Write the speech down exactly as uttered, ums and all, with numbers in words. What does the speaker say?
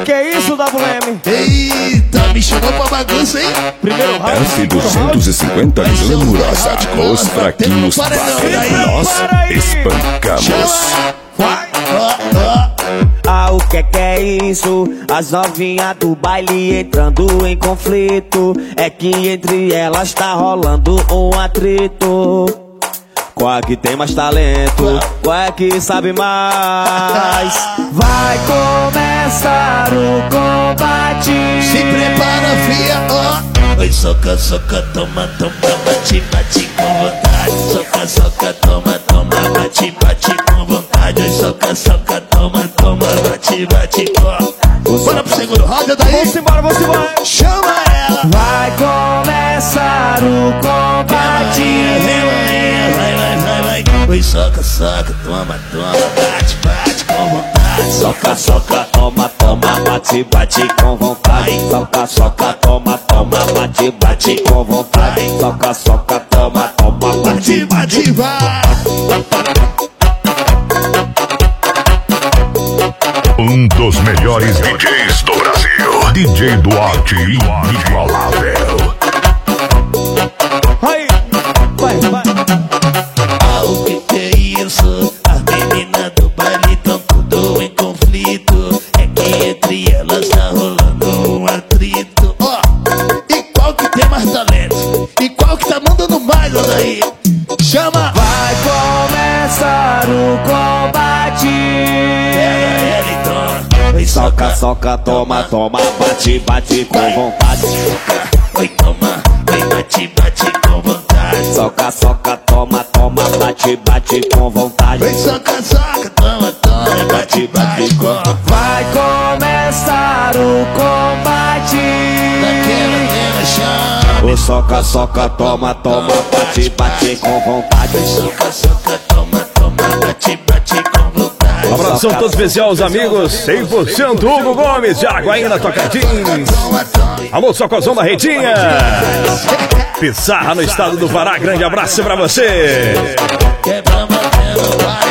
que é isso, W M? Eita, me chamou pra bagunça, hein? Primeiro round. F duzentos e cinquenta glamourosa. Os fraquinhos batem, nós espancamos. Vai, ó, ó. Ah, o que que é isso? As novinhas do baile entrando em conflito. É que entre elas tá rolando um atrito. Qual é que tem mais talento? Qual é que sabe mais? Vai começar o combate. Se prepara, fia, ó. Oi, soca, soca, toma, toma, bate, bate com vontade. Soca, soca, toma, toma, bate, bate com vontade. Oi, soca, soca, toma, toma, bate, bate com. Bora pro segundo round, daí. Vamos embora, vamos embora. Chama ela. Vai começar o combate. Vai, vai, vai, vai. Oi, soca, soca, toma, toma, bate, bate com vontade. Soca, soca, toma, toma, bate, bate com vontade. Soca, soca, toma, toma, bate, bate com vontade. Soca, soca, toma, toma, bate, bate, vai. Um dos melhores D Js do Brasil, D J Duarte inigualável. Vai, vai, vai. Ah, o que que é isso? As meninas do baile tão tudo em conflito. É que entre elas tá rolando um atrito. Ó, e qual que tem mais talento? E qual que tá mandando mais, olha aí? Chama! Vai começar o combate. Pega ela então. Oi, Soca, soca, toma, toma, bate, bate com vontade. Soca, oi, toma, oi, bate, bate com vontade. Soca, soca, toma, toma, bate, bate com vontade. Oi, soca, soca, toma, toma, bate, bate com. Vai começar o combate. Daquela mesma chama. O soca, soca, toma, toma, bate, bate com vontade. Oi, soca, soca, toma, toma, bate, bate com vontade. Um abração todo especial aos amigos cem por cento Hugo Gomes de Araguaína, Tocantins. Alô, Socozão Barretinha. Pissarra no estado do Pará, grande abraço pra você. Quebra, batendo, vai.